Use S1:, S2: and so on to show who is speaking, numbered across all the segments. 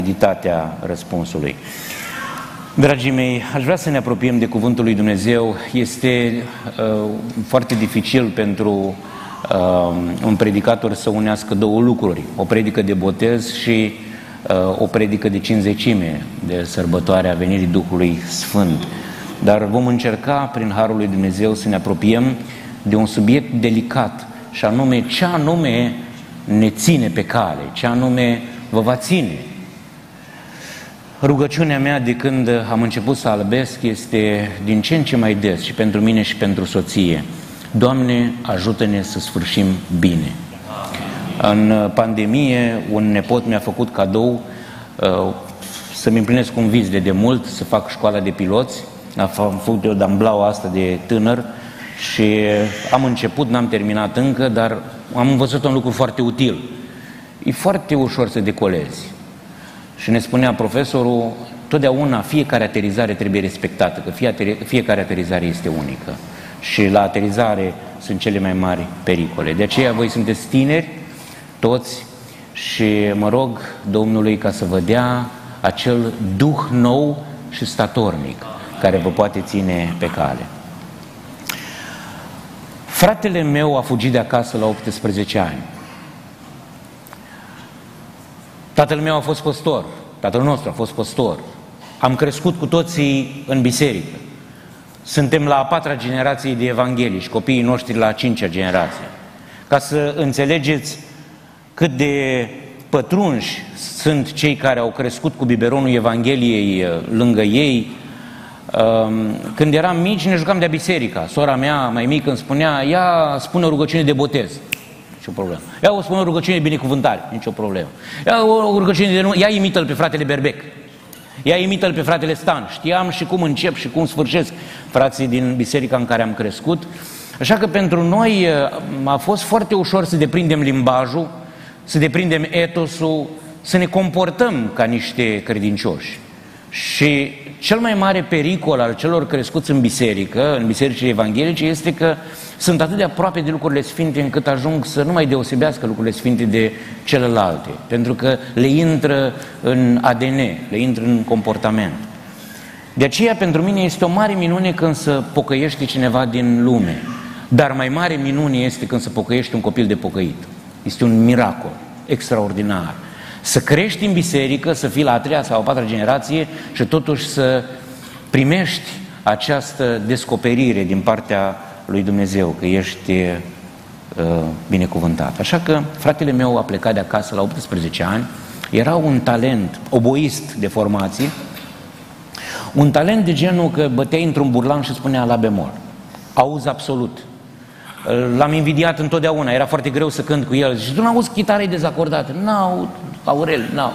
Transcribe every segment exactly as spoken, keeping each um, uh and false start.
S1: rapiditatea răspunsului. Dragii mei, aș vrea să ne apropiem de Cuvântul lui Dumnezeu. Este uh, foarte dificil pentru uh, un predicator să unească două lucruri, o predică de botez și uh, o predică de cincizecime, de sărbătoarea venirii Duhului Sfânt. Dar vom încerca, prin Harul lui Dumnezeu, să ne apropiem de un subiect delicat, și anume ce anume ne ține pe cale, ce anume vă va ține. Rugăciunea mea de când am început să albesc este din ce în ce mai des, și pentru mine și pentru soție: Doamne, ajută-ne să sfârșim bine. În pandemie, un nepot mi-a făcut cadou uh, să-mi împlinesc un vis de demult, să fac școala de piloți. Am făcut o damblaua asta de tânăr și am început, n-am terminat încă, dar am învățat un lucru foarte util. E foarte ușor să decolezi. Și ne spunea profesorul, totdeauna fiecare aterizare trebuie respectată, că fiecare aterizare este unică. Și la aterizare sunt cele mai mari pericole. De aceea voi sunteți tineri, toți, și mă rog Domnului ca să vă dea acel duh nou și statornic care vă poate ține pe cale. Fratele meu a fugit de acasă la optsprezece ani. Tatăl meu a fost păstor, tatăl nostru a fost păstor. Am crescut cu toții în biserică. Suntem la a patra generație de evanghelici, copiii noștri la a cincea generație. Ca să înțelegeți cât de pătrunși sunt cei care au crescut cu biberonul Evangheliei lângă ei. Când eram mici ne jucam de-a biserica. Sora mea mai mică îmi spunea: ia spune o rugăciune de botez. Nicio problemă. Ia o spune o rugăciune de binecuvântare. Nicio problemă. Ia o rugăciune de... Ia imită-l pe fratele Berbec. Ia imită-l pe fratele Stan. Știam și cum încep și cum sfârșesc frații din biserica în care am crescut. Așa că pentru noi a fost foarte ușor să deprindem limbajul, să deprindem etosul, să ne comportăm ca niște credincioși. Și cel mai mare pericol al celor crescuți în biserică, în bisericile evanghelice, este că sunt atât de aproape de lucrurile sfinte încât ajung să nu mai deosebească lucrurile sfinte de celelalte, pentru că le intră în A D N, le intră în comportament. De aceea, pentru mine este o mare minune când să pocăiește cineva din lume, dar mai mare minune este când să pocăiește un copil de pocăit. Este un miracol extraordinar. Să crești în biserică, să fii la a treia sau a patra generație și totuși să primești această descoperire din partea lui Dumnezeu, că ești uh, binecuvântat. Așa că fratele meu a plecat de acasă la optsprezece ani, era un talent oboist de formație, un talent de genul că băteai într-un burlan și spunea la bemol. Auzi absolut. L-am invidiat întotdeauna, era foarte greu să cânt cu el. Și tu n-auzi chitarei dezacordate? N-aud, Aurel, n-aud.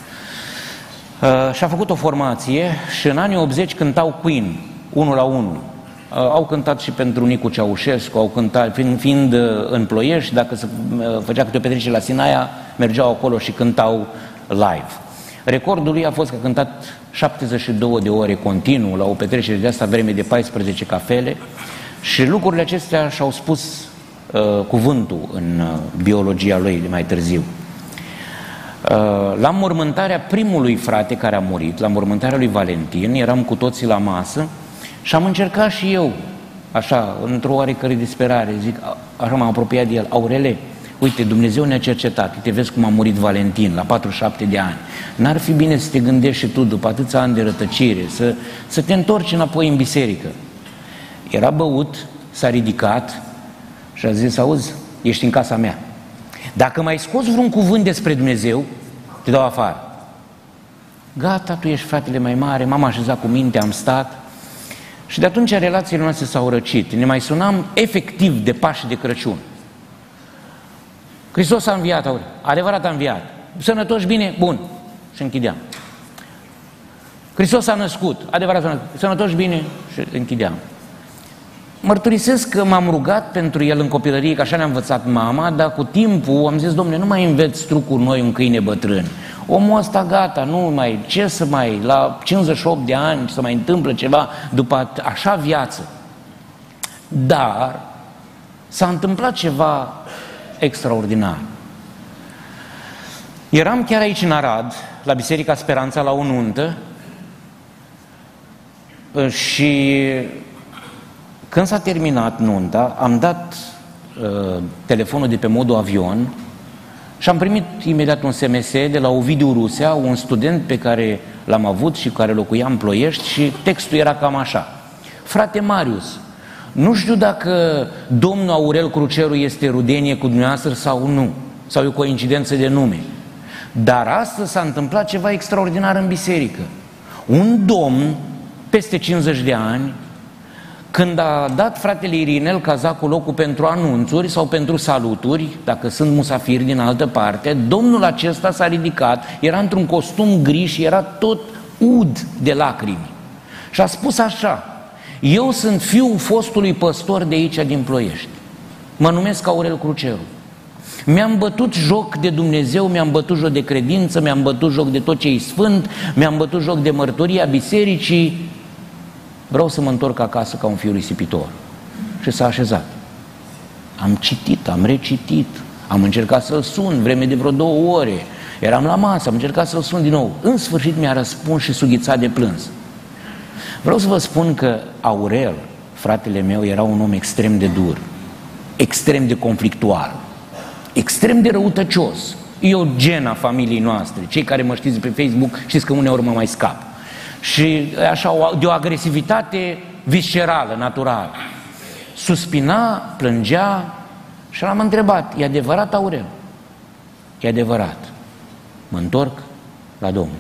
S1: Uh, și-a făcut o formație și în anii optzeci cântau Queen, unul la unul. Uh, au cântat și pentru Nicu Ceaușescu, au cântat, fiind, fiind uh, în Ploiești, dacă se uh, făcea câte o petrecere la Sinaia, mergeau acolo și cântau live. Recordul lui a fost că a cântat șaptezeci și două de ore continuu la o petrecere de asta vreme de paisprezece cafele. Și lucrurile acestea și-au spus uh, cuvântul în uh, biologia lui de mai târziu. Uh, la mormântarea primului frate care a murit, la mormântarea lui Valentin, eram cu toții la masă și am încercat și eu, așa, într-o oarecare disperare, zic, așa m-am apropiat de el: Aurele, uite, Dumnezeu ne-a cercetat, uite, vezi cum a murit Valentin la patruzeci și șapte de ani. N-ar fi bine să te gândești și tu, după atâția ani de rătăcire, să, să te întorci înapoi în biserică? Era băut, s-a ridicat și a zis: auzi, ești în casa mea. Dacă mai scoți vreun cuvânt despre Dumnezeu, te dau afară. Gata, tu ești fratele mai mare, m-am așezat cu minte, am stat. Și de atunci relațiile noastre s-au răcit. Ne mai sunam efectiv de Paște de Crăciun. Hristos a înviat, Aurel. Adevărat a înviat. Sănătoși, bine? Bun. Și închideam. Hristos a născut. Adevărat a născut. Sănătoși, bine? Și închideam. Mărturisesc că m-am rugat pentru el în copilărie, că așa ne-a învățat mama, dar cu timpul am zis: Dom'le, nu mai înveți trucuri noi un câine bătrân. Omul ăsta gata, nu mai, ce să mai, la cincizeci și opt de ani să mai întâmplă ceva după așa viață. Dar s-a întâmplat ceva extraordinar. Eram chiar aici în Arad, la Biserica Speranța, la o nuntă, și când s-a terminat nunta, am dat uh, telefonul de pe modul avion și am primit imediat un S M S de la Ovidiu Rusea, un student pe care l-am avut și care locuia în Ploiești, și textul era cam așa: frate Marius, nu știu dacă domnul Aurel Cruceru este rudenie cu dumneavoastră sau nu, sau e o coincidență de nume, dar astăzi s-a întâmplat ceva extraordinar în biserică. Un domn peste cincizeci de ani, când a dat fratele Irinel Cazacu locul pentru anunțuri sau pentru saluturi, dacă sunt musafiri din altă parte, domnul acesta s-a ridicat, era într-un costum gri și era tot ud de lacrimi. Și a spus așa: eu sunt fiul fostului păstor de aici din Ploiești. Mă numesc Aurel Cruceru. Mi-am bătut joc de Dumnezeu, mi-am bătut joc de credință, mi-am bătut joc de tot ce e sfânt, mi-am bătut joc de mărturia bisericii. Vreau să mă întorc acasă ca un fiu risipitor. Și s-a așezat. Am citit, am recitit, am încercat să-l sun vreme de vreo două ore. Eram la masă, am încercat să-l sun din nou. În sfârșit mi-a răspuns și sughițat de plâns. Vreau să vă spun că Aurel, fratele meu, era un om extrem de dur, extrem de conflictual, extrem de răutăcios. E o genă a familiei noastre. Cei care mă știți pe Facebook știți că uneori mă mai scap. Și așa, de o agresivitate viscerală, naturală. Suspina, plângea și l-am întrebat: e adevărat, Aurel? E adevărat. Mă întorc la Domnul.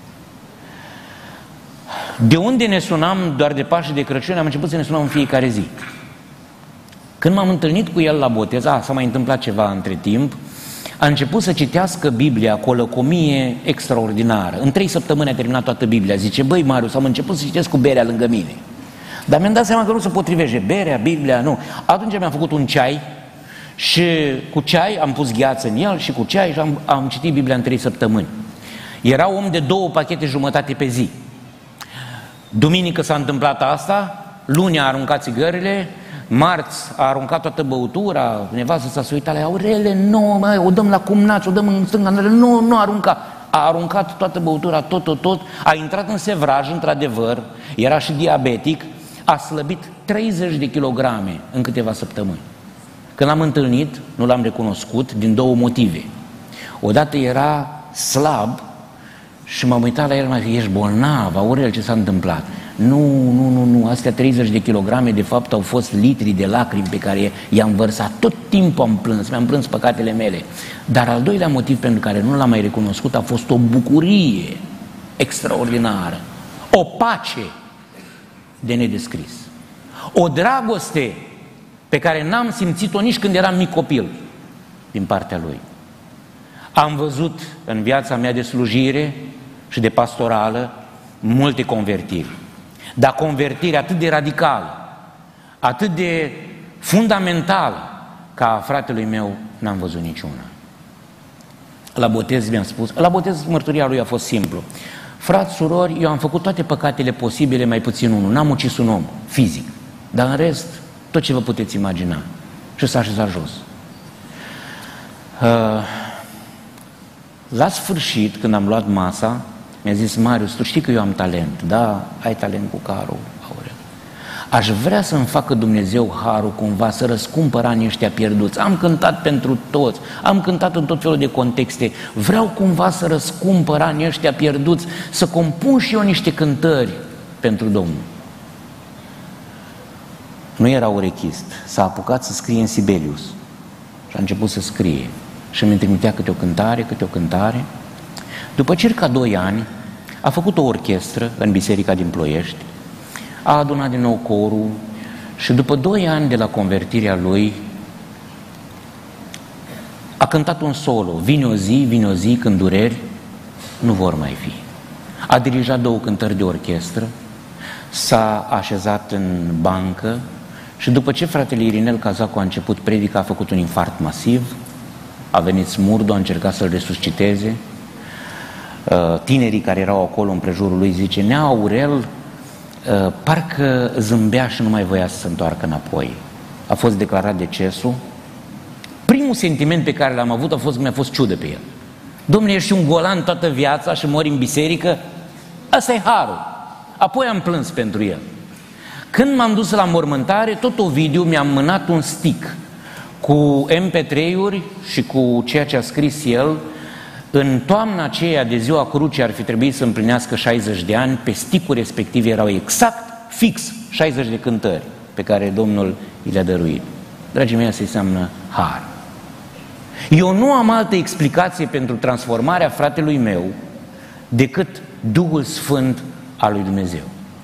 S1: De unde ne sunam doar de Paște de Crăciun, am început să ne sunăm în fiecare zi. Când m-am întâlnit cu el la botez, a, s-a mai întâmplat ceva între timp, a început să citească Biblia cu o lăcomie extraordinară. În trei săptămâni a terminat toată Biblia. Zice: băi, Marius, am început să citesc cu berea lângă mine. Dar mi-am dat seama că nu se potrivește berea, Biblia, nu. Atunci mi-am făcut un ceai și cu ceai am pus gheață în el și cu ceai și am, am citit Biblia în trei săptămâni. Era om de două pachete jumătate pe zi. Duminică s-a întâmplat asta, luni a aruncat țigările, marți a aruncat toată băutura, nevastă s-a uitat la ea: Aurele, nu, mă, o dăm la cumnați, o dăm în stânga, nu, nu arunca. A aruncat toată băutura, tot, tot, tot, a intrat în sevraj, într-adevăr, era și diabetic, a slăbit treizeci de kilograme în câteva săptămâni. Când l-am întâlnit, nu l-am recunoscut din două motive. Odată era slab și m-am uitat la el, m-a zis: ești bolnav, Aurel, ce s-a întâmplat? Nu, nu, nu, nu, astea treizeci de kilograme de fapt au fost litri de lacrimi pe care i-am vărsat. Tot timpul am plâns, mi-am plâns păcatele mele. Dar al doilea motiv pentru care nu l-am mai recunoscut a fost o bucurie extraordinară, o pace de nedescris, o dragoste pe care n-am simțit-o nici când eram mic copil din partea lui. Am văzut în viața mea de slujire și de pastorală multe convertiri, dar convertiri atât de radicală, atât de fundamentală ca a fratelui meu n-am văzut niciuna. La botez mi-am spus, la botez mărturia lui a fost simplu: frați, surori, eu am făcut toate păcatele posibile, mai puțin unul, n-am ucis un om fizic, dar în rest tot ce vă puteți imagina. Și s-a așezat jos. Uh, la sfârșit, când am luat masa, mi-a zis: Marius, tu știi că eu am talent. Da, ai talent cu carul, Aurel. Aș vrea să-mi facă Dumnezeu harul cumva să răscumpăr anii ăștia pierduți. Am cântat pentru toți, am cântat în tot felul de contexte. Vreau cumva să răscumpăr anii ăștia pierduți, să compun și eu niște cântări pentru Domnul. Nu era urechist, s-a apucat să scrie în Sibelius și a început să scrie și îmi trimitea câte o cântare, câte o cântare. După circa doi ani a făcut o orchestră în biserica din Ploiești, a adunat din nou corul și după doi ani de la convertirea lui a cântat un solo: vine o zi, vine o zi când dureri nu vor mai fi. A dirijat două cântări de orchestră, s-a așezat în bancă și după ce fratele Irinel Cazacu a început predica, a făcut un infart masiv, a venit smurdu, a încercat să-l resusciteze. Tinerii care erau acolo în prejurul lui zice: Nea Aurel parcă zâmbea și nu mai voia să se întoarcă înapoi. A fost declarat decesul. Primul sentiment pe care l-am avut a fost că mi-a fost ciudă pe el. Dom'le, ești un golan toată viața și mori în biserică? Asta e harul. Apoi am plâns pentru el. Când m-am dus la mormântare, tot Ovidiu mi-a mânat un stick cu M P trei-uri și cu ceea ce a scris el. În toamna aceea de ziua crucii ar fi trebuit să împlinească șaizeci de ani, pe sticul respectiv erau exact, fix, șaizeci de cântări pe care Domnul i le-a dăruit. Dragii mei, asta înseamnă har. Eu nu am altă explicație pentru transformarea fratelui meu decât Duhul Sfânt al lui Dumnezeu.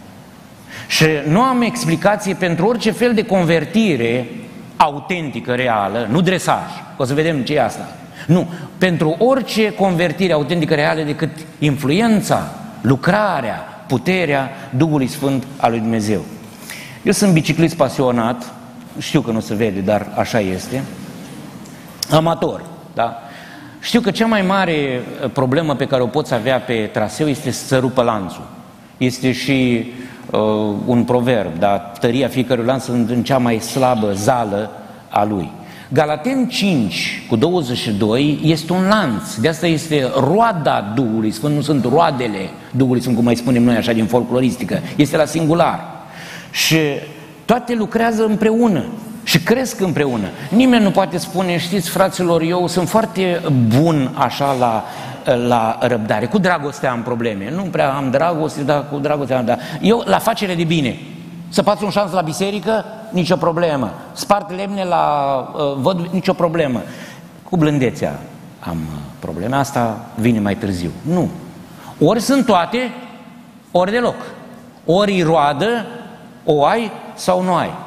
S1: Și nu am explicație pentru orice fel de convertire autentică, reală, nu dresaj, o să vedem ce e asta. Nu, pentru orice convertire autentică, reală, decât influența, lucrarea, puterea Duhului Sfânt al lui Dumnezeu. Eu sunt biciclist pasionat, știu că nu se vede, dar așa este, amator, da? Știu că cea mai mare problemă pe care o poți avea pe traseu este să rupă lanțul. Este și uh, un proverb, da? Tăria fiecărui lanț în cea mai slabă zală a lui. Galaten cinci cu douăzeci și doi este un lanț, de asta este roada Duhului Sfânt, nu sunt roadele Duhului Sfânt, cum mai spunem noi așa din folcloristică, este la singular. Și toate lucrează împreună și cresc împreună. Nimeni nu poate spune, știți fraților, eu sunt foarte bun așa la, la răbdare, cu dragostea am probleme, nu prea am dragoste, dar cu dragostea am, dar eu la facere de bine. Săpați un șanț la biserică? Nicio problemă. Spart lemne la uh, văd? Nicio problemă. Cu blândețea am uh, probleme. Asta vine mai târziu. Nu. Ori sunt toate, ori deloc. Ori îi roadă, o ai sau nu ai.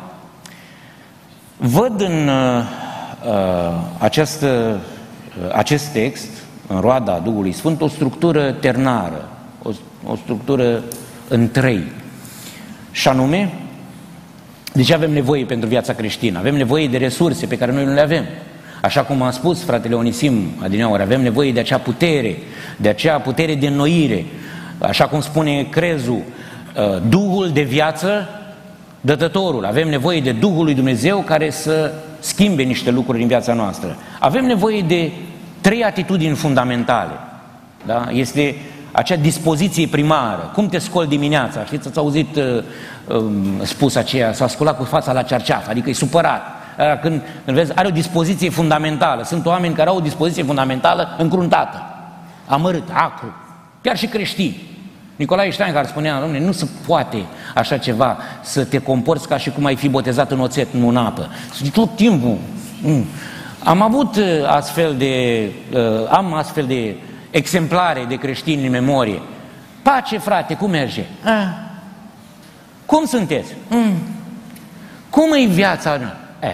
S1: Văd în uh, uh, acest, uh, acest text, în roada Duhului Sfânt, o structură ternară, o, o structură în trei. Și anume, de ce avem nevoie pentru viața creștină? Avem nevoie de resurse pe care noi nu le avem. Așa cum a spus fratele Onisim adineauri, avem nevoie de acea putere, de acea putere de înnoire. Așa cum spune Crezul, Duhul de viață, dătătorul. Avem nevoie de Duhul lui Dumnezeu care să schimbe niște lucruri în viața noastră. Avem nevoie de trei atitudini fundamentale. Da? Este acea dispoziție primară. Cum te scoli dimineața? Știți, ați auzit uh, uh, spus aceea, s-a sculat cu fața la cerceaf, adică e supărat. Când, când vezi, are o dispoziție fundamentală. Sunt oameni care au o dispoziție fundamentală încruntată, amărât, acru, chiar și creștini. Nicolae Steinhardt spunea, dom'le, nu se poate așa ceva, să te comporți ca și cum ai fi botezat în oțet, nu în apă. Tot timpul. Mm. Am avut astfel de, uh, am astfel de exemplare de creștini în memorie. Pace, frate, cum merge? Ah. Cum sunteți? Mm. Cum e viața? Eh.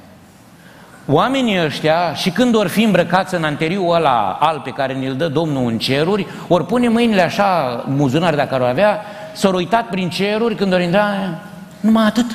S1: Oamenii ăștia, și când or fi îmbrăcați în anteriul ăla alb pe care ne-l dă Domnul în ceruri, ori pune mâinile așa, muzunari dacă ar avea, s-or uitat prin ceruri, când or intra, numai atât.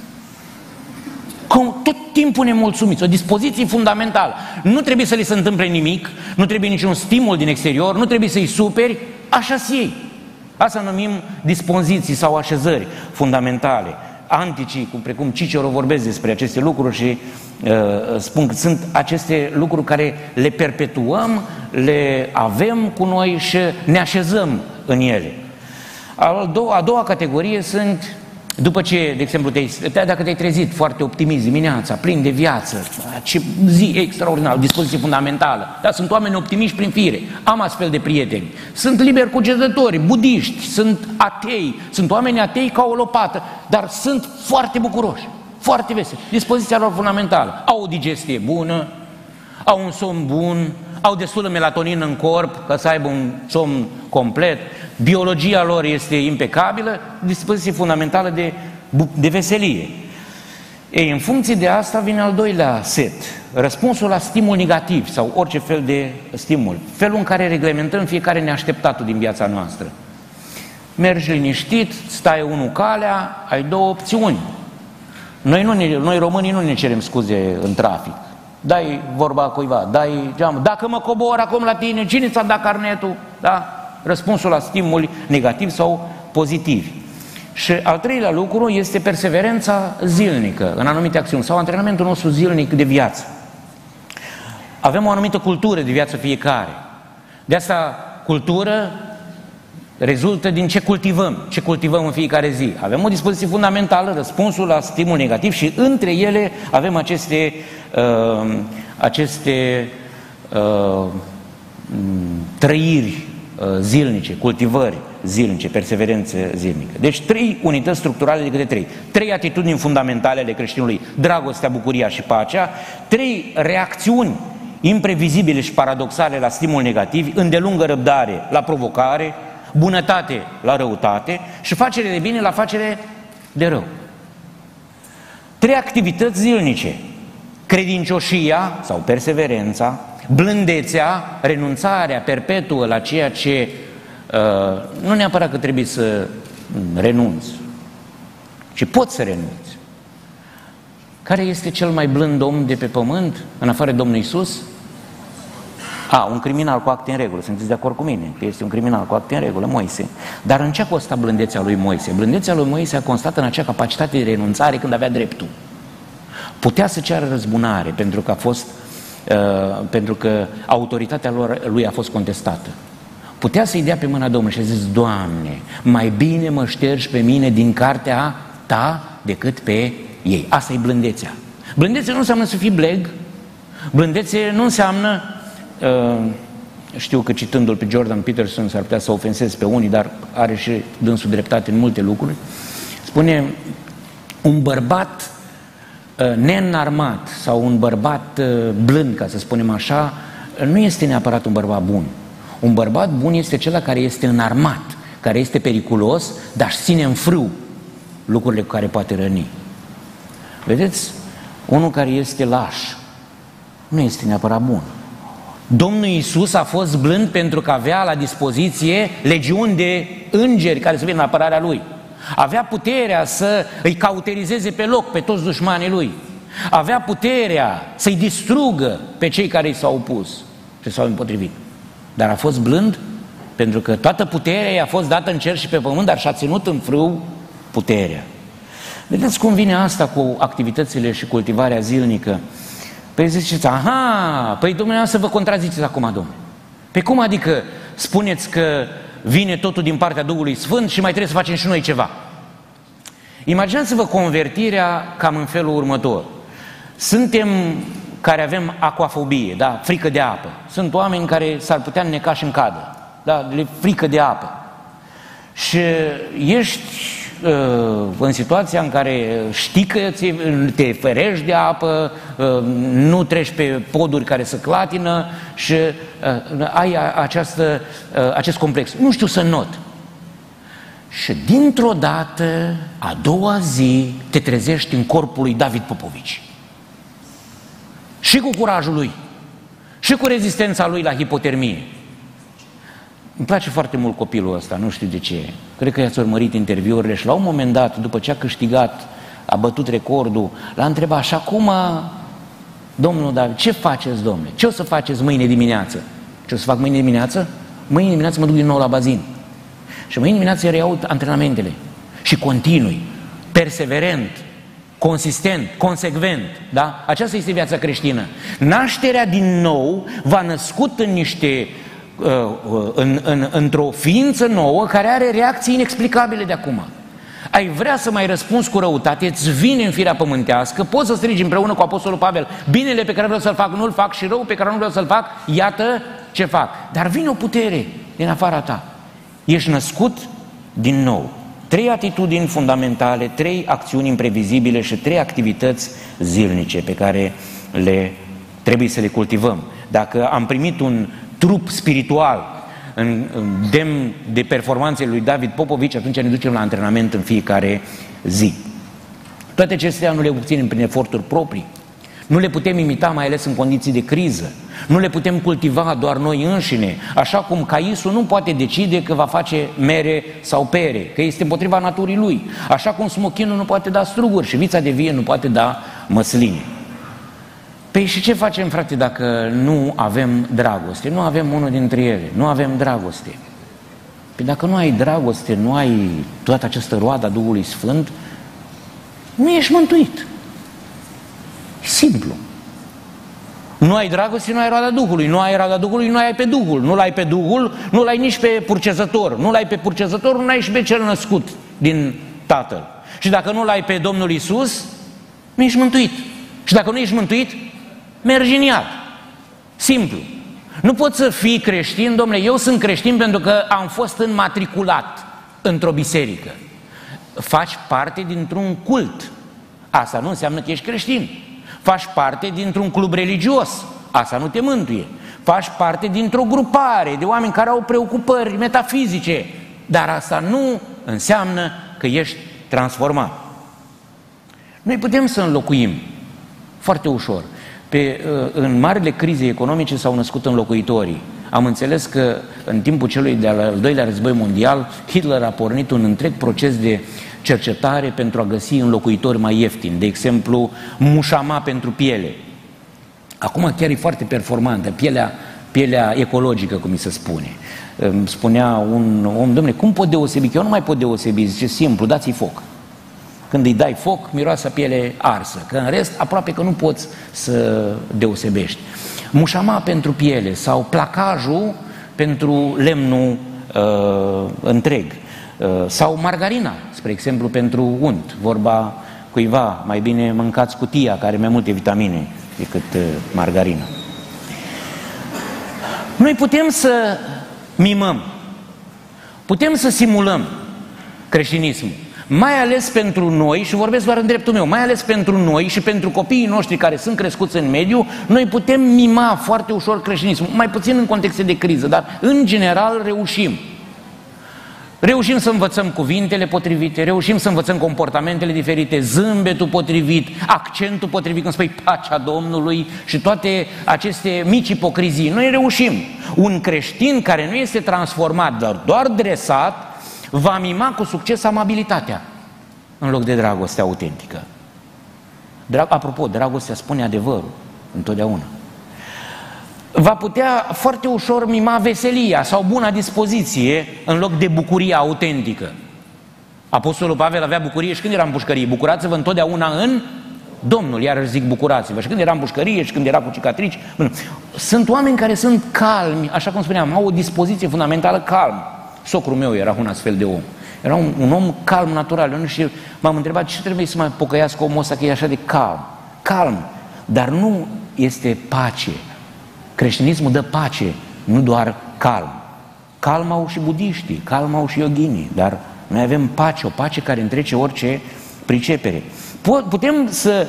S1: Cum, tot timpul nemulțumiți, o dispoziție fundamentală. Nu trebuie să li se întâmple nimic, nu trebuie niciun stimul din exterior, nu trebuie să-i superi, așa-s ei. Asta numim dispoziții sau așezări fundamentale. Anticii, cum precum Cicero, vorbesc despre aceste lucruri și uh, spun că sunt aceste lucruri care le perpetuăm, le avem cu noi și ne așezăm în ele. A doua, a doua categorie sunt, după ce, de exemplu, te dacă te-ai trezit foarte optimist dimineața, plin de viață, ce zi extraordinară, dispoziție fundamentală, dar sunt oameni optimiști prin fire, am astfel de prieteni, sunt liberi cugetători, budiști, sunt atei, sunt oameni atei ca o lopată, dar sunt foarte bucuroși, foarte veseli, dispoziția lor fundamentală, au o digestie bună, au un somn bun, au destulă melatonină în corp ca să aibă un somn complet, biologia lor este impecabilă, dispoziție fundamentală de, de veselie. Ei, în funcție de asta vine al doilea set, răspunsul la stimul negativ sau orice fel de stimul, felul în care reglementăm fiecare neașteptatul din viața noastră. Mergi liniștit, stai unul calea, ai două opțiuni. Noi, nu ne, noi românii nu ne cerem scuze în trafic. Dai vorba cuiva, dai geamul, dacă mă cobor acum la tine, cine ți-a dat carnetul? Da? Răspunsul la stimuli negativi sau pozitivi. Și al treilea lucru este perseverența zilnică în anumite acțiuni sau antrenamentul nostru zilnic de viață. Avem o anumită cultură de viață fiecare De asta cultură rezultă din ce cultivăm, ce cultivăm în fiecare zi. Avem o dispoziție fundamentală, răspunsul la stimul negativ și între ele avem aceste, uh, aceste uh, trăiri uh, zilnice, cultivări zilnice, perseverență zilnică. Deci trei unități structurale de câte trei. Trei atitudini fundamentale ale creștinului: dragostea, bucuria și pacea. Trei reacțiuni imprevizibile și paradoxale la stimul negativ: îndelungă răbdare la provocare, bunătate la răutate și facere de bine la facere de rău. Trei activități zilnice: credincioșia sau perseverența, blândețea, renunțarea perpetuă la ceea ce uh, nu neapărat că trebuie să renunți, ci poți să renunți. Care este cel mai blând om de pe pământ, în afară de Domnul Iisus? A, un criminal cu acte în regulă, sunteți de acord cu mine? Că este un criminal cu acte în regulă, Moise. Dar în ce a constat blândețea lui Moise? Blândețea lui Moise a constat în acea capacitate de renunțare când avea dreptul. Putea să ceară răzbunare pentru că a fost, uh, pentru că autoritatea lor, lui a fost contestată. Putea să-i dea pe mâna Domnului și a zis: Doamne, mai bine mă ștergi pe mine din cartea ta decât pe ei. Asta e blândețea. Blândețea nu înseamnă să fii bleg. Blândețe nu înseamnă, uh, știu că citându-l pe Jordan Peterson s-ar putea să ofenseze pe unii, dar are și dânsul dreptate în multe lucruri. Spune: un bărbat uh, neînarmat sau un bărbat uh, blând, ca să spunem așa, nu este neapărat un bărbat bun. Un bărbat bun este acela care este înarmat, care este periculos, dar își ține în frâu lucrurile cu care poate răni. Vedeți? Unul care este laș nu este neapărat bun. Domnul Iisus a fost blând pentru că avea la dispoziție legiuni de îngeri care să vină în apărarea Lui. Avea puterea să îi cauterizeze pe loc pe toți dușmanii Lui. Avea puterea să-i distrugă pe cei care i s-au opus și s-au împotrivit. Dar a fost blând pentru că toată puterea i-a fost dată în cer și pe pământ, dar și-a ținut în frâu puterea. Vedeți cum vine asta cu activitățile și cultivarea zilnică? Păi ziceți: aha, păi dumneavoastră vă contraziceți acum, domnule. Pe cum adică spuneți că vine totul din partea Duhului Sfânt și mai trebuie să facem și noi ceva? Imaginați-vă convertirea cam în felul următor. Suntem care avem aquafobie, da? Frică de apă. Sunt oameni care s-ar putea înneca și în cadă, da? Le frică de apă. Și ești uh, în situația în care știi că te ferești de apă, uh, nu treci pe poduri care se clatină și uh, ai această, uh, acest complex. Nu știu să not. Și dintr-o dată, a doua zi, te trezești în corpul lui David Popovici. Și cu curajul lui, și cu rezistența lui la hipotermie. Îmi place foarte mult copilul ăsta, nu știu de ce. Cred că i-ați urmărit interviurile și la un moment dat, după ce a câștigat, a bătut recordul, l-a întrebat: și acum, domnul David, ce faceți, domnule? Ce o să faceți mâine dimineață? Ce o să fac mâine dimineață? Mâine dimineață mă duc din nou la bazin. Și mâine dimineață reiau antrenamentele. Și continui, perseverent, consistent, consecvent, da? Aceasta este viața creștină. Nașterea din nou v-a născut în niște, uh, în, în, într-o ființă nouă care are reacții inexplicabile de acum. Ai vrea să mai răspunzi cu răutate, îți vine în firea pământească, poți să strigi împreună cu Apostolul Pavel: binele pe care vreau să-l fac nu-l fac și rău pe care nu vreau să-l fac, iată ce fac. Dar vine o putere din afara ta. Ești născut din nou. Trei atitudini fundamentale, trei acțiuni imprevizibile și trei activități zilnice pe care le trebuie să le cultivăm. Dacă am primit un trup spiritual în, în demn de performanțele lui David Popovici, atunci ne ducem la antrenament în fiecare zi. Toate acestea nu le obținem prin eforturi proprii. Nu le putem imita, mai ales în condiții de criză. Nu le putem cultiva doar noi înșine, așa cum caisul nu poate decide că va face mere sau pere, că este împotriva naturii lui. Așa cum smochinul nu poate da struguri și vița de vie nu poate da măsline. Păi și ce facem, frate, dacă nu avem dragoste? Nu avem unul dintre ele, nu avem dragoste. Păi dacă nu ai dragoste, nu ai toată această roadă a Duhului Sfânt, nu ești mântuit. E simplu. Nu ai dragoste, nu ai roada Duhului. Nu ai roada Duhului, nu ai pe Duhul. Nu l-ai pe Duhul, nu l-ai nici pe purcezător. Nu l-ai pe purcezător, nu l-ai și pe cel născut din Tatăl. Și dacă nu l-ai pe Domnul Iisus, nu ești mântuit. Și dacă nu ești mântuit, mergi în iad. Simplu. Nu poți să fii creștin, domnule, eu sunt creștin pentru că am fost înmatriculat într-o biserică. Faci parte dintr-un cult. Asta nu înseamnă că ești creștin. Faci parte dintr-un club religios. Asta nu te mântuie. Faci parte dintr-o grupare de oameni care au preocupări metafizice. Dar asta nu înseamnă că ești transformat. Noi putem să înlocuim foarte ușor. Pe, în marile crize economice s-au născut înlocuitorii. Am înțeles că în timpul celui de-al doilea război mondial, Hitler a pornit un întreg proces de cercetare pentru a găsi înlocuitori mai ieftini. De exemplu, mușama pentru piele. Acum chiar e foarte performantă, pielea, pielea ecologică, cum mi se spune. Îmi spunea un om, dom'le, cum pot deosebi? Că eu nu mai pot deosebi, zice, simplu, dați-i foc. Când îi dai foc, miroase piele arsă, că în rest aproape că nu poți să deosebești. Mușama pentru piele sau placajul pentru lemnul uh, întreg uh, sau margarina, spre exemplu, pentru unt. Vorba cuiva, mai bine mâncați cutia care are mai multe vitamine decât uh, margarina. Noi putem să mimăm, putem să simulăm creștinismul. Mai ales pentru noi, și vorbesc doar în dreptul meu, mai ales pentru noi și pentru copiii noștri care sunt crescuți în mediu, noi putem mima foarte ușor creștinismul, mai puțin în contexte de criză, dar în general reușim. Reușim să învățăm cuvintele potrivite, reușim să învățăm comportamentele diferite, zâmbetul potrivit, accentul potrivit când spui pacea Domnului și toate aceste mici ipocrizii. Noi reușim. Un creștin care nu este transformat, dar doar dresat, va mima cu succes amabilitatea în loc de dragoste autentică. Drag, apropo, dragostea spune adevărul întotdeauna. Va putea foarte ușor mima veselia sau buna dispoziție în loc de bucuria autentică. Apostolul Pavel avea bucurie și când era în pușcărie. Bucurați-vă întotdeauna în Domnul, iar zic bucurați-vă. Și când era în pușcărie și când era cu cicatrici. Sunt oameni care sunt calmi, așa cum spuneam, au o dispoziție fundamentală calmă. Socrul meu era un astfel de om. Era un, un om calm, natural. Și m-am întrebat ce trebuie să mai pocăiască omul ăsta că e așa de calm. Calm, dar nu este pace. Creștinismul dă pace, nu doar calm. Calm au și budiștii, calm au și yoghinii, dar noi avem pace, o pace care întrece orice pricepere. Putem să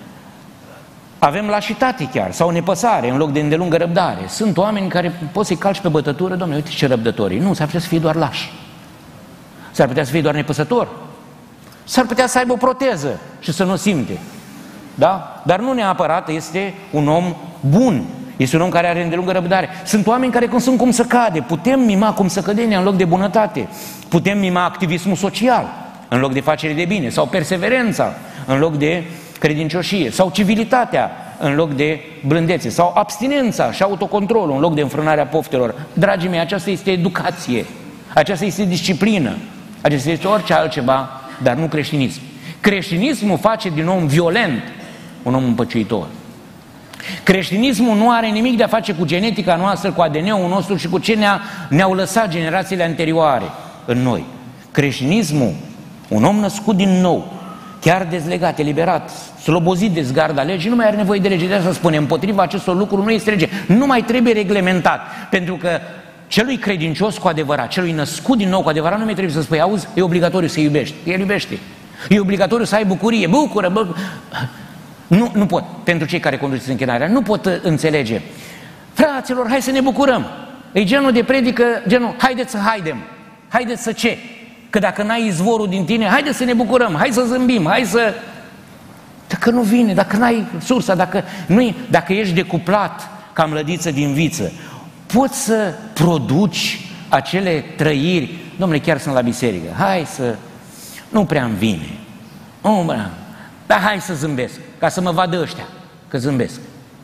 S1: avem lașitate chiar, sau nepăsare, în loc de îndelungă răbdare. Sunt oameni care poți să-i calci pe bătătură, Doamne, uite ce răbdători. Nu, s-ar putea să fie doar lași. S-ar putea să fie doar nepăsător. S-ar putea să aibă o proteză și să nu simte. Da? Dar nu neapărat este un om bun. Este un om care are îndelungă răbdare. Sunt oameni care cum sunt cum să cade. Putem mima cum să cădenia în loc de bunătate. Putem mima activismul social în loc de facere de bine. Sau perseverența în loc de credincioșie. Sau civilitatea în loc de blândețe. Sau abstinența și autocontrolul în loc de înfrânarea poftelor. Dragii mei, aceasta este educație. Aceasta este disciplină. Aceasta este orice altceva, dar nu creștinism. Creștinismul face din om violent un om împăciuitor. Creștinismul nu are nimic de a face cu genetica noastră, cu A D N-ul nostru și cu ce ne-a, ne-au lăsat generațiile anterioare în noi. Creștinismul, un om născut din nou, chiar dezlegat, eliberat, slobozit de zgarda legii, nu mai are nevoie de lege. De asta spune, împotriva acestor lucruri nu este lege. Nu mai trebuie reglementat, pentru că celui credincios cu adevărat, celui născut din nou cu adevărat, nu mai trebuie să spui, auzi, e obligatoriu să iubești. El iubește. E obligatoriu să ai bucurie, bucură, bucură. Nu, nu pot, pentru cei care conduceți închinarea, nu pot înțelege. Fraților, hai să ne bucurăm. E genul de predică, genul, haideți să haidem. Haideți să ce? Că dacă n-ai izvorul din tine, haideți să ne bucurăm, hai să zâmbim, hai să... Dacă nu vine, dacă n-ai sursa, dacă, nu dacă ești decuplat ca mlădiță din viță, poți să produci acele trăiri. Dom'le, chiar sunt la biserică, hai să... Nu prea-mi vine. Nu prea... Dar hai să zâmbesc, ca să mă vadă ăștia că zâmbesc.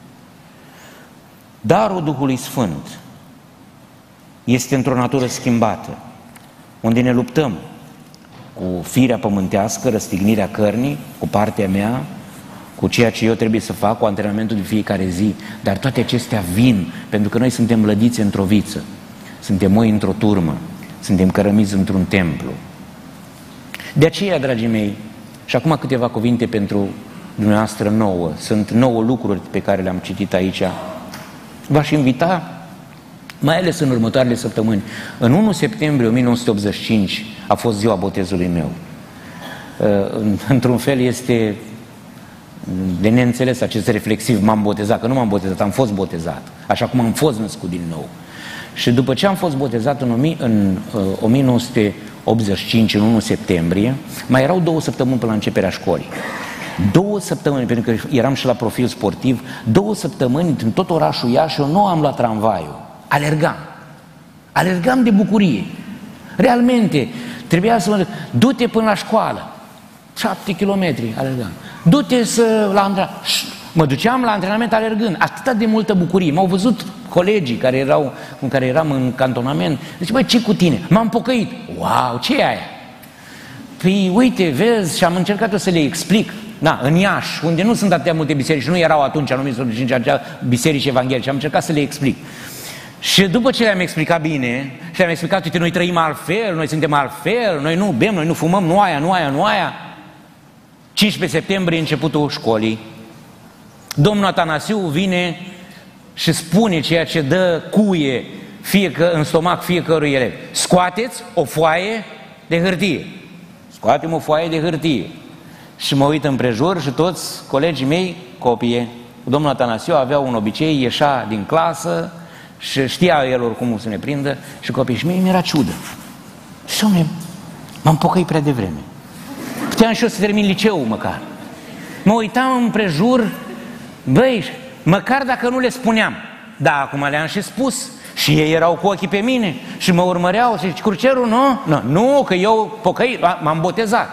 S1: Darul Duhului Sfânt este într-o natură schimbată, unde ne luptăm cu firea pământească, răstignirea cărnii, cu partea mea, cu ceea ce eu trebuie să fac, cu antrenamentul de fiecare zi, dar toate acestea vin pentru că noi suntem lădiți într-o viță, suntem moi într-o turmă, suntem cărămizi într-un templu. De aceea, dragii mei, și acum câteva cuvinte pentru dumneavoastră nouă, sunt nouă lucruri pe care le-am citit aici. V-aș invita, mai ales în următoarele săptămâni. În întâi septembrie o mie nouă sute optzeci și cinci a fost ziua botezului meu. Într-un fel este de neînțeles acest reflexiv, m-am botezat, că nu m-am botezat, am fost botezat, așa cum am fost născut din nou. Și după ce am fost botezat în, în o mie nouă sute optzeci și cinci, în întâi septembrie, mai erau două săptămâni până la începerea școlii. Două săptămâni, pentru că eram și la profil sportiv, două săptămâni în tot orașul Iași, eu nu am luat tramvaiul, alergam. Alergam de bucurie. Realmente, trebuia să mă... Du-te până la școală. Șapte kilometri alergam. Du-te să, la antrenament. Mă duceam la antrenament alergând. Atâta de multă bucurie. M-au văzut colegii care erau, cu care eram în cantonament. Zice, băi, ce cu tine? M-am pocăit. Wow, ce e aia? Păi, uite, vezi, și am încercat eu să le explic. Da, în Iași, unde nu sunt atâtea multe biserici, nu erau atunci, în o mie nouă sute optzeci și cinci, biserici evanghelice, am încercat să le explic. Și după ce le-am explicat bine, și le-am explicat, uite, noi trăim altfel, noi suntem altfel, noi nu bem, noi nu fumăm, nu aia, nu aia, nu aia. cincisprezece septembrie, începutul școlii. Domnul Atanasiu vine și spune ceea ce dă cuie fiecă, în stomac fiecărui elev. Scoateți o foaie de hârtie. Scoatem o foaie de hârtie. Și mă uit împrejur și toți colegii mei copie. Domnul Atanasiu avea un obicei, ieșea din clasă și știa el oricum să ne prindă și copiii. Și mie mi-era ciudă. Și dom'le, m-am pocăit prea devreme. Puteam și eu să termin liceul măcar. Mă uitam împrejur, băi, măcar dacă nu le spuneam. Da, acum le-am și spus. Și ei erau cu ochii pe mine și mă urmăreau și zice, Crucerul, nu? Nu, nu, că eu pocăit, m-am botezat.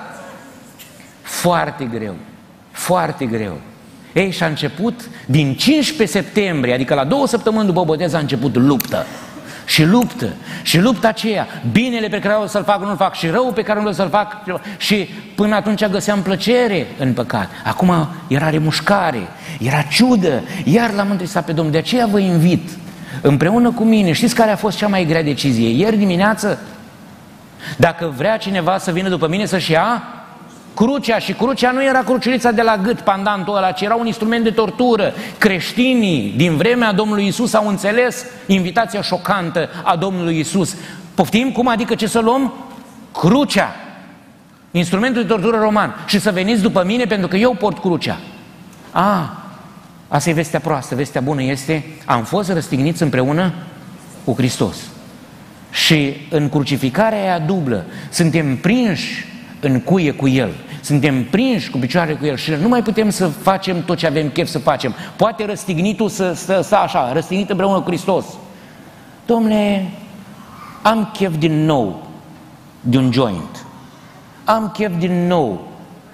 S1: Foarte greu, foarte greu. Ei, și a început din cincisprezece septembrie, adică la două săptămâni după botez a început luptă. Și luptă, și lupta aceea, binele pe care vreau să-l fac, nu-l fac, și răul pe care nu vreau să-l fac, și până atunci găseam plăcere în păcat. Acum era remușcare, era ciudă, iar l-am întristat pe Domnul. De aceea vă invit, împreună cu mine, știți care a fost cea mai grea decizie? Ieri dimineață, dacă vrea cineva să vină după mine să-și ia crucea, și crucea nu era cruciulița de la gât, pandantul ăla, ci era un instrument de tortură. Creștinii din vremea Domnului Isus au înțeles invitația șocantă a Domnului Isus. Poftim? Cum adică ce să luăm? Crucea, instrumentul de tortură roman, și să veniți după mine pentru că eu port crucea. A, asta e vestea proastă. Vestea bună este, am fost răstigniți împreună cu Hristos. Și în crucificarea aia dublă suntem prinși în cuie cu El, suntem prinși cu picioare cu El și nu mai putem să facem tot ce avem chef să facem. Poate răstignitul să stă așa, răstignit împreună cu Hristos. Dom'le, am chef din nou de un joint, am chef din nou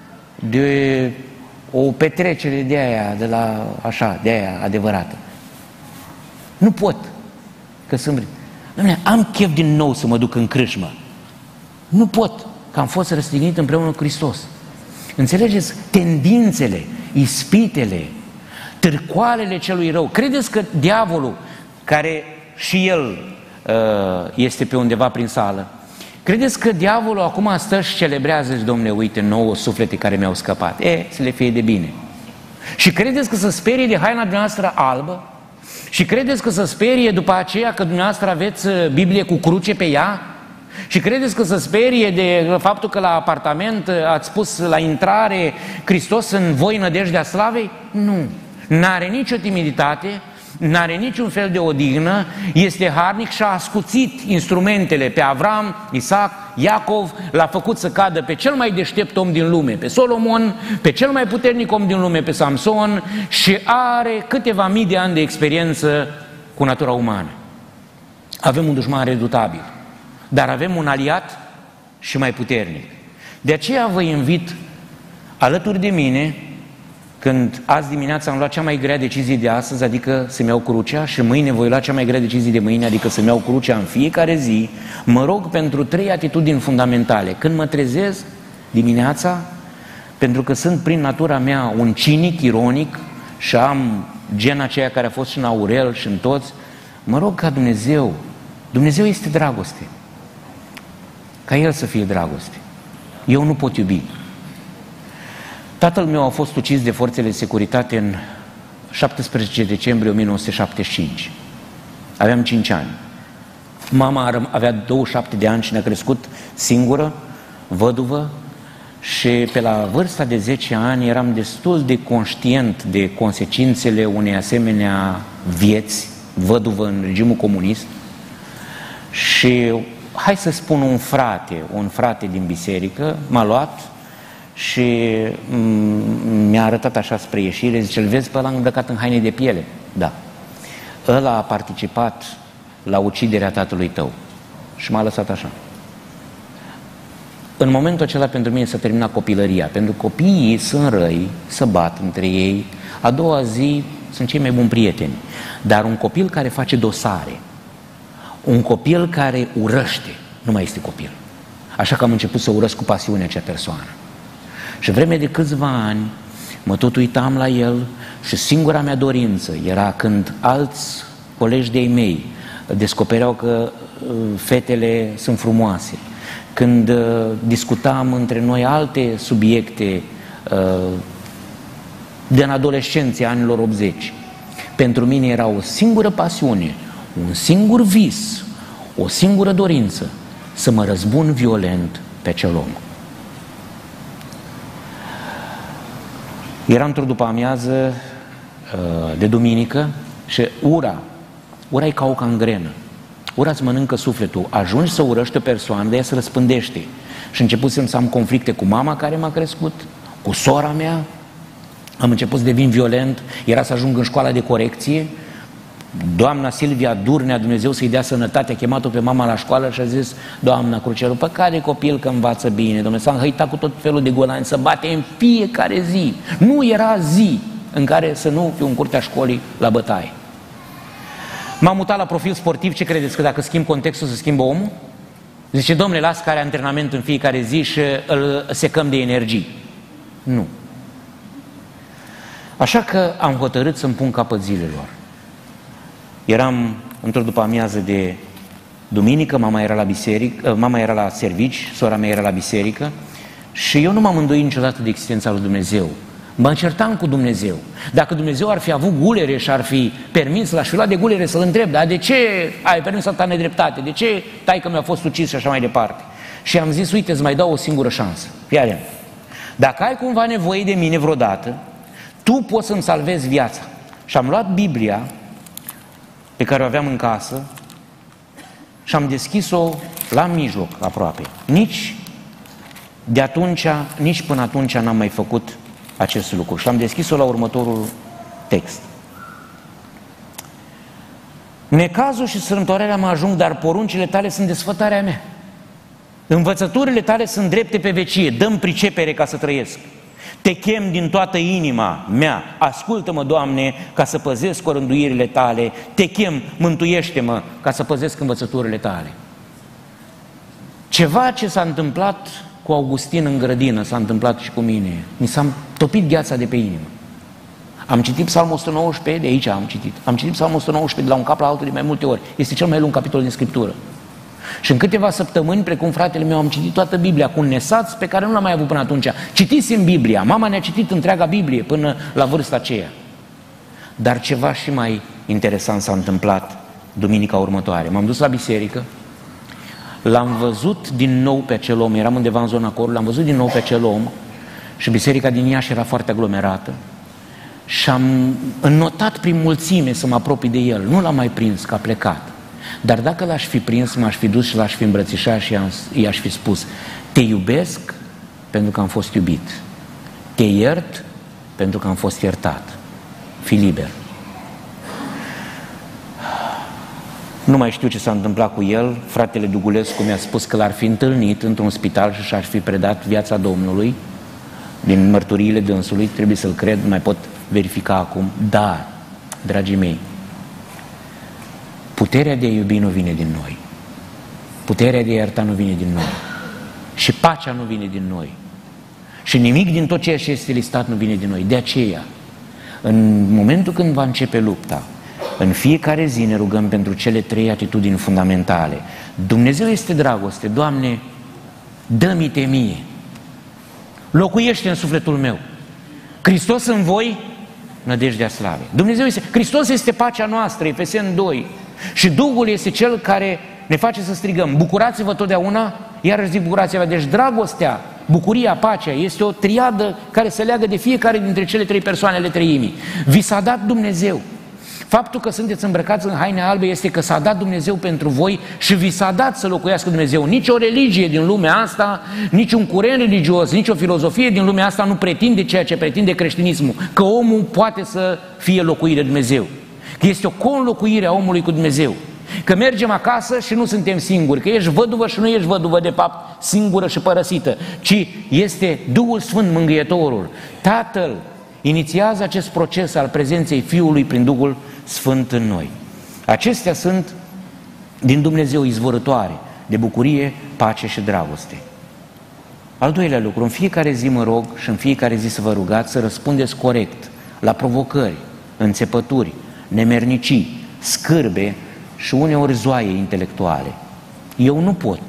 S1: de o petrecere de aia, de la așa, de aia adevărată. Nu pot, că sunt... Dom'le, am chef din nou să mă duc în crâșmă. Nu pot, că am fost răstignit împreună cu Hristos. Înțelegeți? Tendințele, ispitele, târcoalele celui rău. Credeți că diavolul, care și el uh, este pe undeva prin sală, credeți că diavolul acum stă și celebrează, zice, Dom'le, uite, nouă suflete care mi-au scăpat. E, să le fie de bine. Și credeți că se sperie de haina dumneavoastră albă? Și credeți că se sperie după aceea că dumneavoastră aveți Biblie cu cruce pe ea? Și credeți că se sperie de faptul că la apartament ați spus la intrare Hristos în voi nădejdea slavei? Nu. N-are nicio timiditate, n-are niciun fel de odihnă, este harnic și a ascuțit instrumentele pe Avram, Isaac, Iacov, l-a făcut să cadă pe cel mai deștept om din lume, pe Solomon, pe cel mai puternic om din lume, pe Samson, și are câteva mii de ani de experiență cu natura umană. Avem un dușman redutabil, dar avem un aliat și mai puternic. De aceea vă invit alături de mine, când azi dimineața am luat cea mai grea decizie de astăzi, adică să-mi iau crucea, și mâine voi lua cea mai grea decizie de mâine, adică să-mi iau crucea în fiecare zi, mă rog pentru trei atitudini fundamentale. Când mă trezesc dimineața, pentru că sunt prin natura mea un cinic, ironic și am gena aceea care a fost și în Aurel și în toți, mă rog ca Dumnezeu, Dumnezeu este dragoste, ca El să fie dragoste. Eu nu pot iubi. Tatăl meu a fost ucis de forțele de securitate în șaptesprezece decembrie o mie nouă sute șaptezeci și cinci. Aveam cinci ani. Mama avea douăzeci și șapte de ani și ne-a crescut singură, văduvă, și pe la vârsta de zece ani eram destul de conștient de consecințele unei asemenea vieți, văduvă în regimul comunist. Și hai să spun un frate, un frate din biserică m-a luat și mi-a arătat așa spre ieșire, zice, îl vezi pe ăla îmbrăcat în haine de piele? Da. Ăla a participat la uciderea tatălui tău. Și m-a lăsat așa. În momentul acela pentru mine s-a terminat copilăria, pentru că copiii sunt răi, se bat între ei, a doua zi sunt cei mai buni prieteni. Dar un copil care face dosare, un copil care urăște, nu mai este copil. Așa că am început să urăsc cu pasiune acea persoană. Și vreme de câțiva ani mă tot uitam la el și singura mea dorință era când alți colegi de-ai mei descopereau că fetele sunt frumoase, când discutam între noi alte subiecte din adolescenție anilor optzeci, pentru mine era o singură pasiune, un singur vis, o singură dorință, să mă răzbun violent pe acel om. Era într-o după amiază de duminică și ura, ura e ca o cangrenă. Ura îți mănâncă sufletul. Ajungi să urăști o persoană, de ea se răspândește. Și începusem să am conflicte cu mama care m-a crescut, cu sora mea, am început să devin violent, era să ajung în școala de corecție. Doamna Silvia Durnea, Dumnezeu să-i dea sănătate, a chemat-o pe mama la școală și a zis, doamna Cruceru, pe care copil că învață bine, domnule, s-a înhăitat cu tot felul de golani, să bate în fiecare zi. Nu era zi în care să nu fiu în curtea școlii la bătaie. M-am mutat la profil sportiv, ce credeți, că dacă schimb contextul, se schimbă omul? Zice, domnule, las care antrenament în fiecare zi și îl secăm de energii. Nu. Așa că am hotărât să-mi pun capăt zilelor. Eram într-o după amiază de duminică, mama era la biserică, mama era la servici, sora mea era la biserică și eu nu m-am îndoit niciodată de existența lui Dumnezeu. Mă certam cu Dumnezeu. Dacă Dumnezeu ar fi avut gulere și ar fi permis, l-aș fi luat de gulere să-l întreb, dar de ce ai permis atâta nedreptate? De ce taică mi-a fost ucis și așa mai departe? Și am zis, uite, îți mai dau o singură șansă. Fii atent. Dacă ai cumva nevoie de mine vreodată, tu poți să-mi salvezi viața. Și am luat Biblia pe care o aveam în casă și am deschis-o la mijloc aproape. Nici de atunci, nici până atunci n-am mai făcut acest lucru. Și am deschis-o la următorul text. Necazul și sărătoarea mă ajung, dar poruncile tale sunt desfătarea mea. Învățăturile tale sunt drepte pe vecie, dă-mi pricepere ca să trăiesc. Te chem din toată inima mea, ascultă-mă, Doamne, ca să păzesc orânduirile tale, te chem, mântuiește-mă, ca să păzesc învățăturile tale. Ceva ce s-a întâmplat cu Augustin în grădină, s-a întâmplat și cu mine. Mi s-a topit gheața de pe inimă. Am citit Psalmul o sută nouăsprezece, de aici am citit. Am citit Psalmul o sută nouăsprezece de la un cap la altul de mai multe ori. Este cel mai lung capitol din Scriptură. Și în câteva săptămâni, precum fratele meu, am citit toată Biblia cu un nesaț pe care nu l-am mai avut până atunci. Citisem Biblia, mama ne-a citit întreaga Biblie până la vârsta aceea. Dar ceva și mai interesant s-a întâmplat duminica următoare. M-am dus la biserică, l-am văzut din nou pe acel om, eram undeva în zona corului, l-am văzut din nou pe acel om și biserica din Iași era foarte aglomerată și am înnotat prin mulțime să mă apropii de el. Nu l-am mai prins, că a plecat. Dar dacă l-aș fi prins, m-aș fi dus și l-aș fi îmbrățișat și i-aș fi spus: te iubesc pentru că am fost iubit, te iert pentru că am fost iertat, fii liber. Nu mai știu ce s-a întâmplat cu el. Fratele Dugulescu mi-a spus că l-ar fi întâlnit într-un spital și și-ar fi predat viața Domnului. Din mărturiile dânsului, trebuie să-l cred, nu mai pot verifica acum. Dar, dragii mei, puterea de a iubi nu vine din noi. Puterea de a ierta nu vine din noi. Și pacea nu vine din noi. Și nimic din tot ceea ce este listat nu vine din noi. De aceea, în momentul când va începe lupta, în fiecare zi ne rugăm pentru cele trei atitudini fundamentale. Dumnezeu este dragoste. Doamne, dă-mi-te mie. Locuiește în sufletul meu. Hristos în voi, nădejdea slavei. Dumnezeu este, Hristos este pacea noastră, Efeseni doi. Și Duhul este Cel care ne face să strigăm, bucurați-vă totdeauna, iarăși zic bucurați-vă. Deci dragostea, bucuria, pacea este o triadă care se leagă de fiecare dintre cele trei persoane ale treimii. Vi s-a dat Dumnezeu. Faptul că sunteți îmbrăcați în haine albe este că s-a dat Dumnezeu pentru voi și vi s-a dat să locuiască Dumnezeu. Nici o religie din lumea asta, nici un curent religios, nici o filozofie din lumea asta nu pretinde ceea ce pretinde creștinismul, că omul poate să fie locuit de Dumnezeu. Că este o conlocuire a omului cu Dumnezeu. Că mergem acasă și nu suntem singuri, că ești văduvă și nu ești văduvă de fapt singură și părăsită, ci este Duhul Sfânt, Mângâietorul. Tatăl inițiază acest proces al prezenței Fiului prin Duhul Sfânt în noi. Acestea sunt din Dumnezeu izvorătoare de bucurie, pace și dragoste. Al doilea lucru, în fiecare zi mă rog și în fiecare zi să vă rugați să răspundeți corect la provocări, înțepături, nemernicii, scârbe și uneori zoaie intelectuale. Eu nu pot.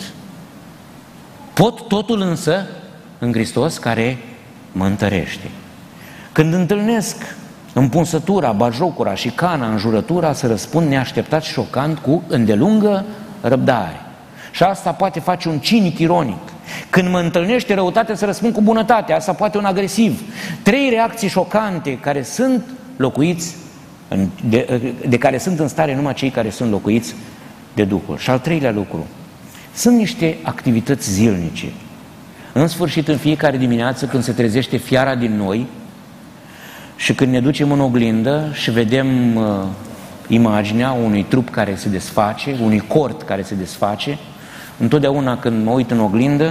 S1: Pot totul însă în Hristos care mă întărește. Când întâlnesc împunsătura, bajocura și cana, înjurătura, să răspund neașteptat și șocant cu îndelungă răbdare. Și asta poate face un cinic ironic. Când mă întâlnește răutate, să răspund cu bunătate. Asta poate un agresiv. Trei reacții șocante care sunt locuiți, de, de care sunt în stare numai cei care sunt locuiți de Duhul. Și al treilea lucru, sunt niște activități zilnice. În sfârșit, în fiecare dimineață, când se trezește fiara din noi, și când ne ducem în oglindă și vedem uh, imaginea unui trup care se desface, unui cort care se desface, întotdeauna când mă uit în oglindă,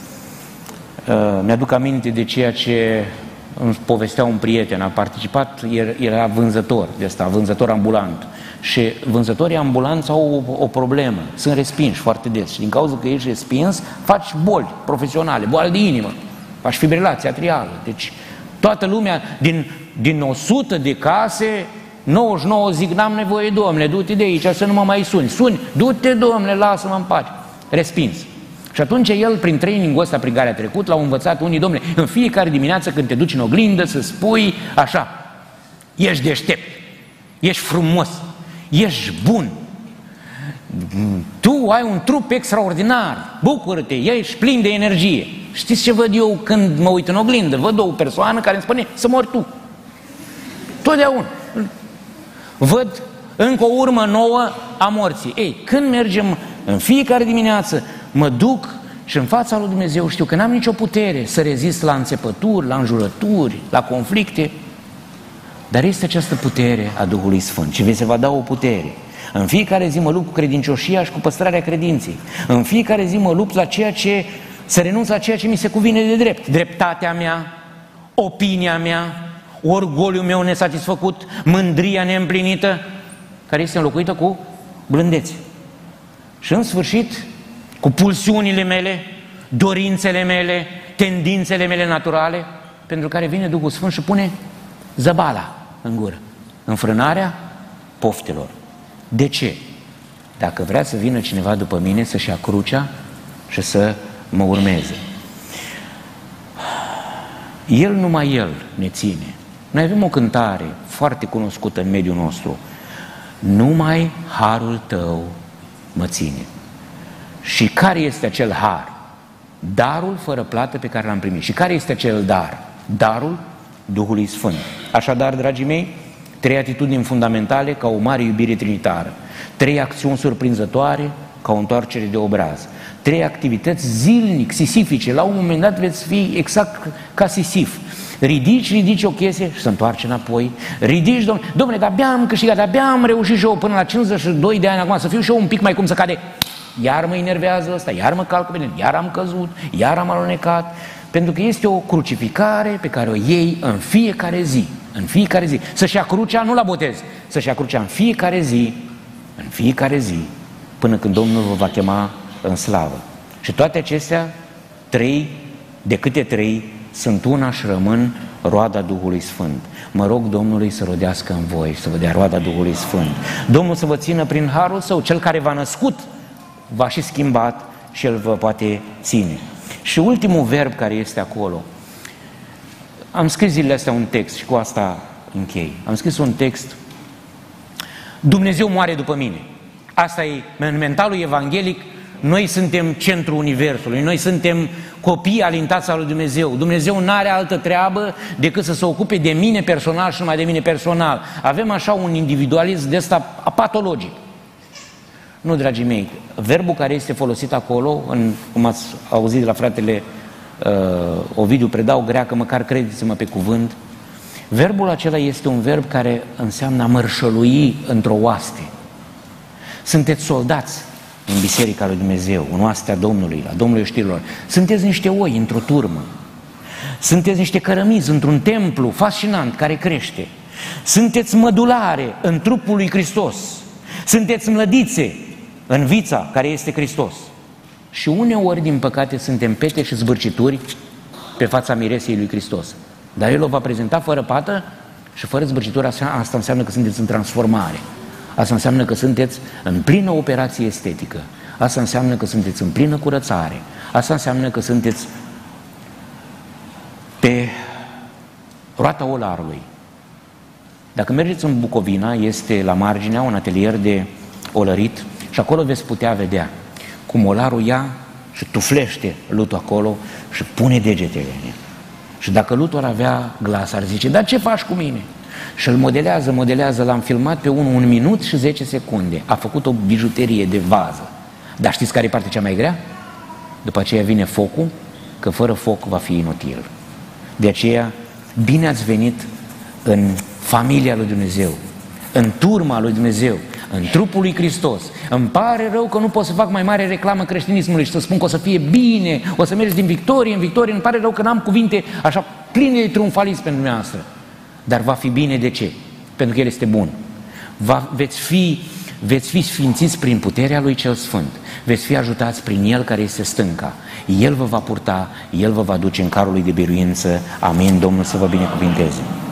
S1: uh, mi-aduc aminte de ceea ce îmi povestea un prieten, a participat, era vânzător de ăsta, vânzător ambulant. Și vânzătorii ambulanți au o, o problemă, sunt respinși foarte des și din cauza că ești respins, faci boli profesionale, boli de inimă, faci fibrilație atrială. Deci toată lumea, din, din o sută de case, nouăzeci și nouă zic, n-am nevoie, domnule, du-te de aici să nu mă mai suni. Suni, du-te, domnule, lasă-mă în pace. Respins. Și atunci el, prin trainingul ăsta prin care a trecut, l-au învățat unii, domnule, în fiecare dimineață când te duci în oglindă să spui așa, ești deștept, ești frumos, ești bun, tu ai un trup extraordinar, bucură-te, ești plin de energie. Știți ce văd eu când mă uit în oglindă? Văd o persoană care îmi spune să mori tu. Totdeauna. Văd încă o urmă nouă a morții. Ei, când mergem în fiecare dimineață, mă duc și în fața lui Dumnezeu știu că n-am nicio putere să rezist la înțepături, la înjurături, la conflicte, dar este această putere a Duhului Sfânt și vi se va da o putere. În fiecare zi mă lupt cu credincioșia și cu păstrarea credinței. În fiecare zi mă lupt la ceea ce, să renunț la ceea ce mi se cuvine de drept. Dreptatea mea, opinia mea, orgoliul meu nesatisfăcut, mândria neîmplinită, care este înlocuită cu blândețe. Și în sfârșit, cu pulsiunile mele, dorințele mele, tendințele mele naturale, pentru care vine Duhul Sfânt și pune zăbala în gură, înfrânarea poftelor. De ce? Dacă vrea să vină cineva după mine, să-și ia crucea și să mă urmeze. El, numai El ne ține. Noi avem o cântare foarte cunoscută în mediul nostru. Numai harul tău mă ține. Și care este acel har? Darul fără plată pe care l-am primit. Și care este acel dar? Darul Duhului Sfânt. Așadar, dragii mei, trei atitudini fundamentale ca o mare iubire trinitară, trei acțiuni surprinzătoare ca o întoarcere de obraz, trei activități zilnic, sisifice. La un moment dat veți fi exact ca Sisif. Ridici, ridici o chestie și se întoarce înapoi. Ridici, domnule, domnule, de-abia am câștigat, de-abia am reușit și eu până la cincizeci și doi de ani acum să fiu și eu un pic mai cum să cade. Iar mă enervează ăsta, iar mă calcă pe el, iar am căzut, iar am alunecat. Pentru că este o crucificare pe care o iei în fiecare zi. În fiecare zi. Să-și ia crucea, nu la botez, să-și ia crucea în fiecare zi, în fiecare zi, până când Domnul vă va chema în slavă. Și toate acestea, trei, de câte trei, sunt una și rămân roada Duhului Sfânt. Mă rog Domnului să rodească în voi, să vă dea roada Duhului Sfânt. Domnul să vă țină prin harul Său, Cel care v-a născut v-a și schimbat și El vă poate ține. Și ultimul verb care este acolo, am scris zilele astea un text și cu asta închei. Am scris un text: Dumnezeu moare după mine. Asta e în mentalul evanghelic. Noi suntem centrul universului, noi suntem copii alintați al lui Dumnezeu. Dumnezeu nu are altă treabă decât să se ocupe de mine personal și numai de mine personal. Avem așa un individualism de ăsta patologic. Nu, dragii mei, verbul care este folosit acolo, în, cum ați auzit de la fratele uh, Ovidiu Predau, greacă, măcar credeți-mă pe cuvânt, verbul acela este un verb care înseamnă a mărșălui într-o oaste. Sunteți soldați în Biserica lui Dumnezeu, în oastea Domnului, la Domnul Oștirilor. Sunteți niște oi într-o turmă. Sunteți niște cărămizi într-un templu fascinant care crește. Sunteți mădulare în trupul lui Hristos. Sunteți mlădițe în vița care este Hristos. Și uneori, din păcate, suntem pete și zbârcituri pe fața miresei lui Hristos. Dar El o va prezenta fără pată și fără zbârcituri. Asta înseamnă că sunteți în transformare. Asta înseamnă că sunteți în plină operație estetică. Asta înseamnă că sunteți în plină curățare. Asta înseamnă că sunteți pe roata olarului. Dacă mergeți în Bucovina, este la marginea un atelier de olărit și acolo veți putea vedea cum olarul ia și tuflește lutul acolo și pune degetele în el. Și dacă lutul ar avea glas, ar zice: dar ce faci cu mine? Și îl modelează, modelează, l-am filmat pe unul un minut și zece secunde. A făcut o bijuterie de vază. Dar știți care e partea cea mai grea? După aceea vine focul, că fără foc va fi inutil. De aceea, bine ați venit în familia lui Dumnezeu, în turma lui Dumnezeu, în trupul lui Hristos. Îmi pare rău că nu pot să fac mai mare reclamă creștinismului și să spun că o să fie bine, o să mergeți din victorie în victorie. Îmi pare rău că n-am cuvinte așa pline de triumfalism pentru dumneavoastră. Dar va fi bine. De ce? Pentru că El este bun. Va, veți, fi, veți fi sfințiți prin puterea Lui Cel Sfânt. Veți fi ajutați prin El care este stânca. El vă va purta, El vă va duce în carul Lui de biruință. Amin. Domnul să vă binecuvinteze.